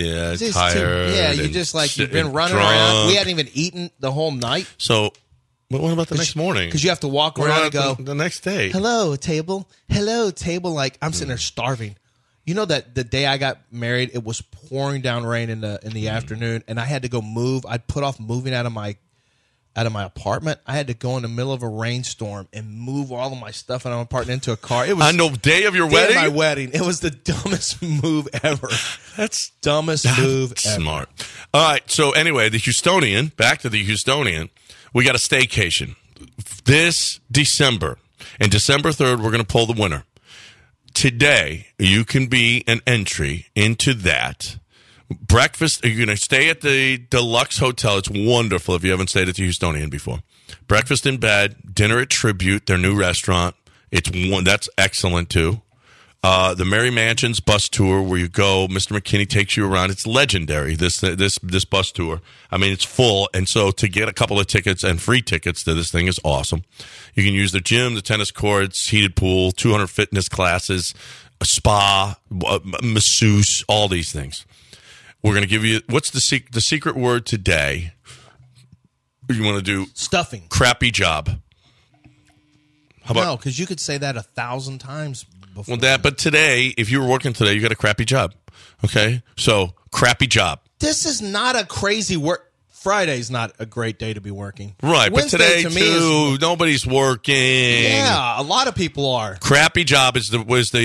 just you've been running around. We hadn't even eaten the whole night. So, but what about the next morning? Because you have to walk around and go the next day. Hello, table. Hello, table. Like I'm sitting there starving. You know that the day I got married, it was pouring down rain in the afternoon, and I had to go move. I'd put off moving out of my apartment. I had to go in the middle of a rainstorm and move all of my stuff out of my apartment into a car. It was on the day of your wedding? My wedding. It was the dumbest move ever. That's dumbest move ever. Smart. All right. So anyway, the Houstonian, back to the Houstonian, we got a staycation this December. And December 3rd, we're going to pull the winner. Today, you can be an entry into that. Breakfast, you're going to stay at the Deluxe Hotel. It's wonderful if you haven't stayed at the Houstonian before. Breakfast in bed, dinner at Tribute, their new restaurant. That's excellent too. The Merry Mansions bus tour where you go, Mr. McKinney takes you around. It's legendary, this bus tour. I mean, it's full, and so to get a couple of tickets and free tickets to this thing is awesome. You can use the gym, the tennis courts, heated pool, 200 fitness classes, a spa, masseuse, all these things. We're going to give you, what's the secret word today? You want to do? Stuffing. Crappy job. How about? No, because you could say that 1,000 times before. Well, but today, if you were working today, you got a crappy job. Okay? So, crappy job. This is not a crazy work. Friday's not a great day to be working. Right, Wednesday, but today, to me, too, nobody's working. Yeah, a lot of people are. Crappy job is the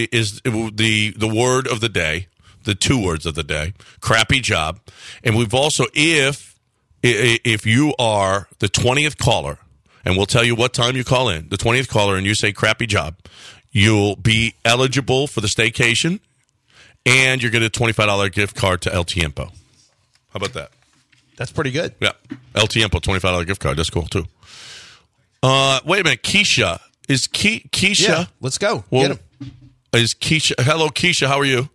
word of the day, the 2 words of the day. Crappy job. And we've also, if you are the 20th caller, and we'll tell you what time you call in, the 20th caller, and you say crappy job, you'll be eligible for the staycation, and you're getting a $25 gift card to El Tiempo. How about that? That's pretty good. Yeah. El Tiempo, $25 gift card. That's cool, too. Wait a minute. Keisha. Is Keisha? Yeah, let's go. Get him. Is Keisha? Hello, Keisha. How are you?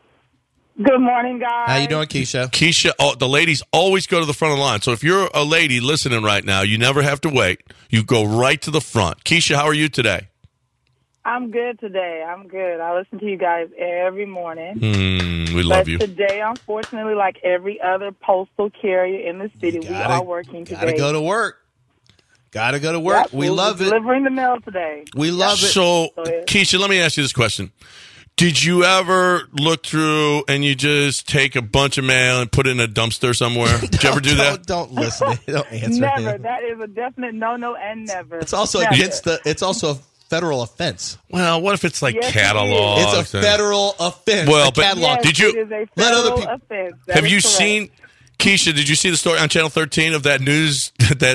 Good morning, guys. How you doing, Keisha? Keisha, the ladies always go to the front of the line. So if you're a lady listening right now, you never have to wait. You go right to the front. Keisha, how are you today? I'm good today. I'm good. I listen to you guys every morning. We love you. But today, unfortunately, like every other postal carrier in the city, we are working today. Gotta go to work. Gotta go to work. Yep, we love it. Delivering the mail today. We love it. So, Keisha, let me ask you this question. Did you ever look through and you just take a bunch of mail and put it in a dumpster somewhere? Did you ever do that? Don't listen. Don't answer Never. him. That is a definite no and never. It's also never. it's also a federal offense. Well, what if it's like Yes, catalogs? It's a federal offense. Well, a but catalog. Yes, did you it is a let other federal people? offense. That Have is you correct. seen, Keisha, did you see the story on Channel 13 of that news,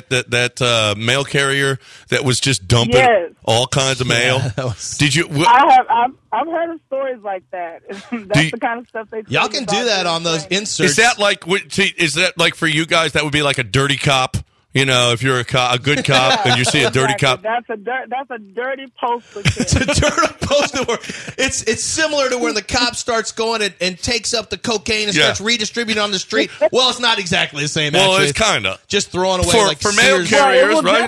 that mail carrier that was just dumping Yes. all kinds of mail? Did you? I've heard of stories like that. That's the kind of stuff they Y'all can do that on those inserts. Is that like for you guys, that would be like a dirty cop? You know, if you're a good cop and you see a dirty cop. That's a dirty postal. It's a dirty postal. It's similar to when the cop starts going and takes up the cocaine and starts redistributing on the street. Well, it's not exactly the same. Well, actually. it's kind of just throwing away for mail Sears. carriers, it will right?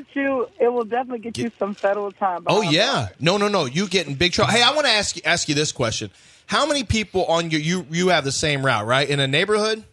It will definitely get you some federal time. Oh yeah, no. You get in big trouble. Hey, I want to ask you this question: how many people on you have the same route, right? In a neighborhood?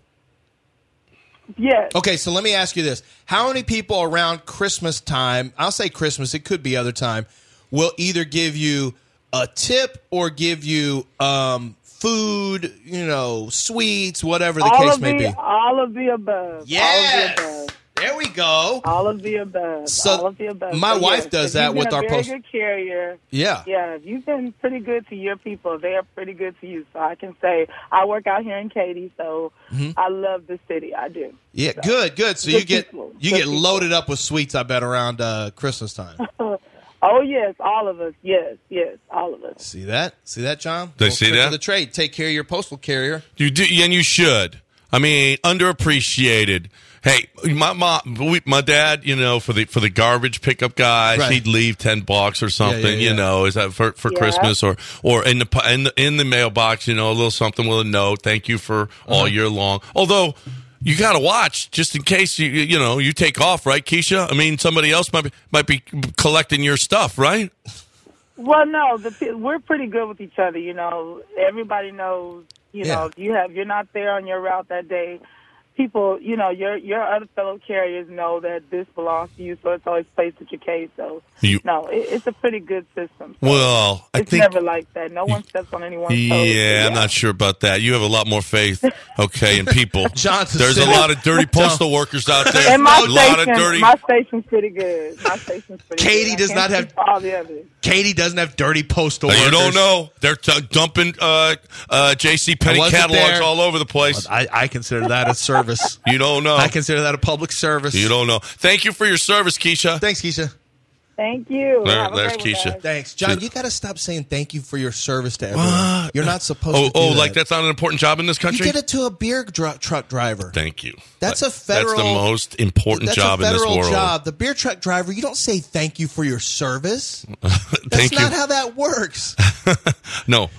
Yes. Okay, so let me ask you this. How many people around Christmas time, I'll say Christmas, it could be other time, will either give you a tip or give you food, sweets, whatever the case may be? All of the above. Yes. All of the above. There we go. All of the above. So all of the above. my wife does that with our post. Good carrier. Yeah. Yeah. If you've been pretty good to your people, they are pretty good to you. So I can say I work out here in Katy, so I love the city. I do. Yeah. So, good. So you get loaded up with sweets, I bet, around Christmas time. Oh yes, all of us. Yes, all of us. See that, John? They see that? To the trade. Take care of your postal carrier. You do, and you should. I mean, underappreciated. Hey, my dad, for the garbage pickup guys, Right. he'd leave $10 or something. Yeah. Is that for Christmas or in the mailbox? A little something with a note. Thank you for all year long. Although you got to watch just in case you take off, right, Keisha? I mean, somebody else might be collecting your stuff, right? Well, no, we're pretty good with each other. Everybody knows. You're not there on your route that day. People, your other fellow carriers know that this belongs to you, so it's always placed at your case. So, it's a pretty good system. So Well, I it's think never like that. No one steps on anyone's toes. Yeah, I'm not sure about that. You have a lot more faith, in people. There's a city. lot of dirty postal workers out there. And My station's pretty good. Katy good. does not have all the others. Katy doesn't have dirty postal workers. You don't know. They're dumping J.C. Penney catalogs all over the place. I consider that a service. You don't know. I consider that a public service. You don't know. Thank you for your service, Keisha. Thanks, Keisha. Thank you. Have a There's great one, Keisha. guys. Thanks, John. You got to stop saying thank you for your service to everyone. You're not supposed to. Do that. Like that's not an important job in this country. You did it to a beer truck driver. Thank you. That's a federal. That's the most important job in this world. That's a federal job. The beer truck driver. You don't say thank you for your service. Thank That's you. not how that works. No.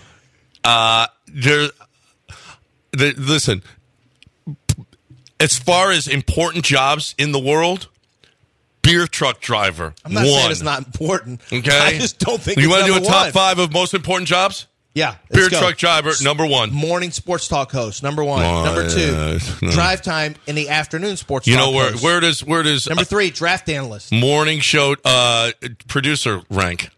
Listen. As far as important jobs in the world, beer truck driver. I'm not saying it's not important. Okay. I just don't think you want to do a top 5 of most important jobs? Yeah. Beer truck driver, number 1. Morning sports talk host, number 1. Number 2, drive time in the afternoon sports talk host. where does number 3, draft analyst. Morning show producer rank.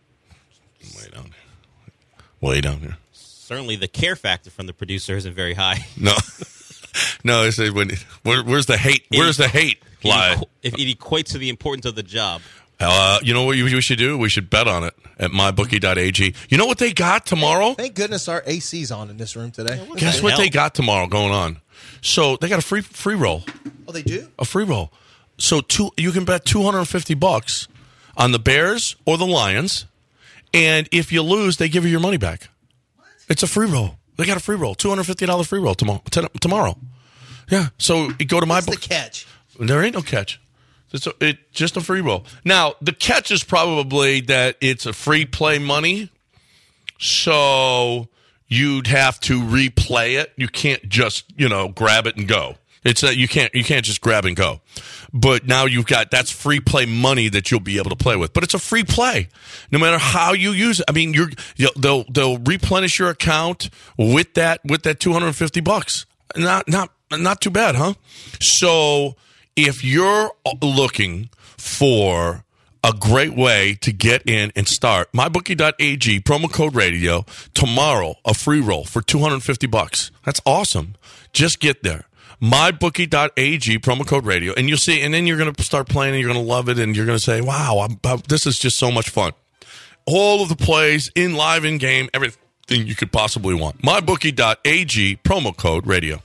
Way down here. Certainly the care factor from the producer isn't very high. No. No, it's where's the hate? Where's the hate lie? If it equates to the importance of the job. You know what we should do? We should bet on it at mybookie.ag. You know what they got tomorrow? Thank goodness our AC's on in this room today. Guess what they got tomorrow going on? So they got a free roll. Oh, they do? A free roll. So you can bet $250 on the Bears or the Lions, and if you lose, they give you your money back. What? It's a free roll. They got a free roll, $250 free roll tomorrow. Yeah, so you go to my book. What's the catch? There ain't no catch. It's just a free roll. Now, the catch is probably that it's a free play money, so you'd have to replay it. You can't just, grab it and go. It's you can't just grab and go. But now that's free play money that you'll be able to play with. But it's a free play, no matter how you use it. I mean, they'll replenish your account with that $250. Not too bad, huh? So if you're looking for a great way to get in and start, mybookie.ag, promo code radio, tomorrow, a free roll for $250. That's awesome. Just get there. mybookie.ag, promo code radio, and you'll see, and then you're going to start playing, and you're going to love it, and you're going to say, wow, this is just so much fun. All of the plays, live in-game, everything you could possibly want. mybookie.ag, promo code radio.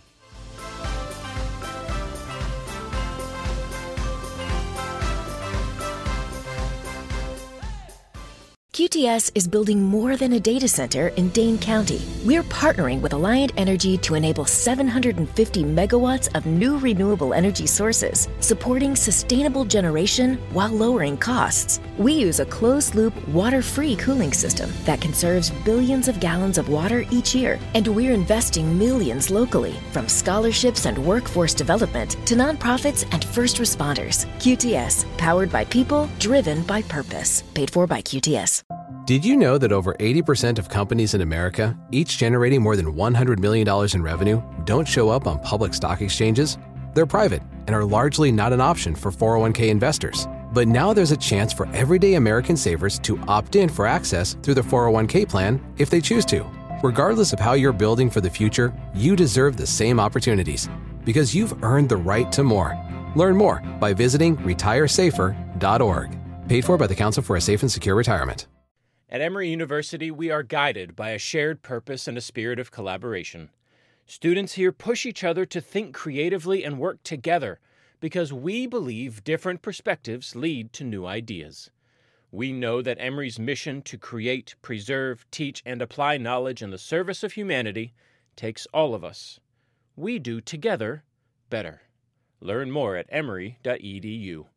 QTS is building more than a data center in Dane County. We're partnering with Alliant Energy to enable 750 megawatts of new renewable energy sources, supporting sustainable generation while lowering costs. We use a closed-loop, water-free cooling system that conserves billions of gallons of water each year, and we're investing millions locally, from scholarships and workforce development to nonprofits and first responders. QTS, powered by people, driven by purpose. Paid for by QTS. Did you know that over 80% of companies in America, each generating more than $100 million in revenue, don't show up on public stock exchanges? They're private and are largely not an option for 401k investors. But now there's a chance for everyday American savers to opt in for access through the 401k plan if they choose to. Regardless of how you're building for the future, you deserve the same opportunities because you've earned the right to more. Learn more by visiting retiresafer.org. Paid for by the Council for a Safe and Secure Retirement. At Emory University, we are guided by a shared purpose and a spirit of collaboration. Students here push each other to think creatively and work together because we believe different perspectives lead to new ideas. We know that Emory's mission to create, preserve, teach, and apply knowledge in the service of humanity takes all of us. We do together better. Learn more at emory.edu.